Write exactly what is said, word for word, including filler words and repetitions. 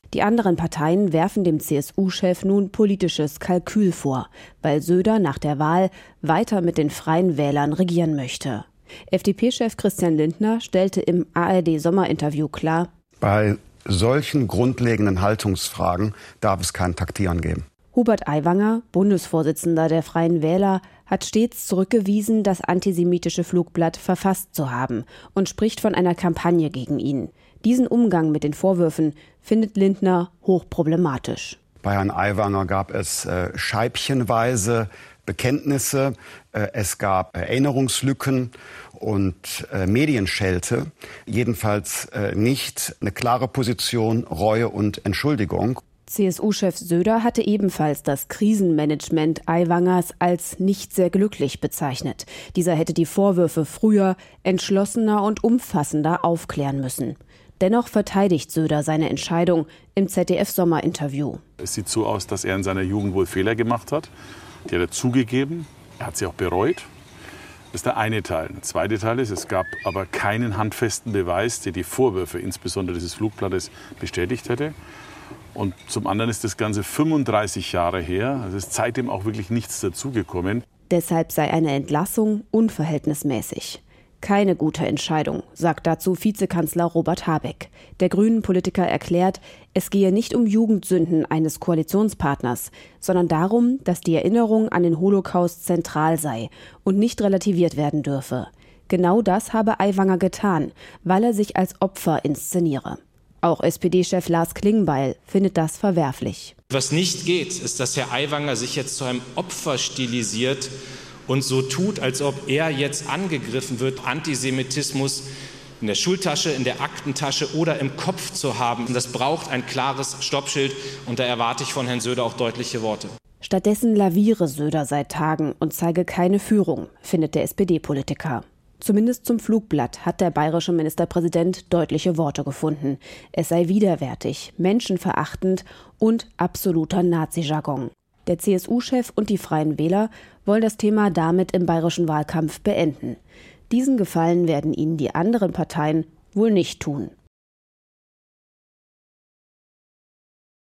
Die anderen Parteien werfen dem C S U-Chef nun politisches Kalkül vor, weil Söder nach der Wahl weiter mit den Freien Wählern regieren möchte. F D P-Chef Christian Lindner stellte im A R D-Sommerinterview klar: Bei solchen grundlegenden Haltungsfragen darf es kein Taktieren geben. Hubert Aiwanger, Bundesvorsitzender der Freien Wähler, hat stets zurückgewiesen, das antisemitische Flugblatt verfasst zu haben und spricht von einer Kampagne gegen ihn. Diesen Umgang mit den Vorwürfen findet Lindner hochproblematisch. Bei Herrn Aiwanger gab es äh, scheibchenweise Bekenntnisse, äh, es gab Erinnerungslücken und äh, Medienschelte. Jedenfalls äh, nicht eine klare Position, Reue und Entschuldigung. C S U-Chef Söder hatte ebenfalls das Krisenmanagement Aiwangers als nicht sehr glücklich bezeichnet. Dieser hätte die Vorwürfe früher, entschlossener und umfassender aufklären müssen. Dennoch verteidigt Söder seine Entscheidung im Z D F-Sommerinterview. Es sieht so aus, dass er in seiner Jugend wohl Fehler gemacht hat. Die hat er zugegeben. Er hat sie auch bereut. Das ist der eine Teil. Der zweite Teil ist, es gab aber keinen handfesten Beweis, der die Vorwürfe, insbesondere dieses Flugblattes, bestätigt hätte. Und zum anderen ist das Ganze fünfunddreißig Jahre her. Also ist seitdem auch wirklich nichts dazugekommen. Deshalb sei eine Entlassung unverhältnismäßig. Keine gute Entscheidung, sagt dazu Vizekanzler Robert Habeck. Der Grünen-Politiker erklärt, es gehe nicht um Jugendsünden eines Koalitionspartners, sondern darum, dass die Erinnerung an den Holocaust zentral sei und nicht relativiert werden dürfe. Genau das habe Aiwanger getan, weil er sich als Opfer inszeniere. Auch S P D-Chef Lars Klingbeil findet das verwerflich. Was nicht geht, ist, dass Herr Aiwanger sich jetzt zu einem Opfer stilisiert und so tut, als ob er jetzt angegriffen wird, Antisemitismus in der Schultasche, in der Aktentasche oder im Kopf zu haben. Und das braucht ein klares Stoppschild und da erwarte ich von Herrn Söder auch deutliche Worte. Stattdessen laviere Söder seit Tagen und zeige keine Führung, findet der S P D-Politiker. Zumindest zum Flugblatt hat der bayerische Ministerpräsident deutliche Worte gefunden. Es sei widerwärtig, menschenverachtend und absoluter Nazi-Jargon. Der C S U-Chef und die Freien Wähler wollen das Thema damit im bayerischen Wahlkampf beenden. Diesen Gefallen werden ihnen die anderen Parteien wohl nicht tun.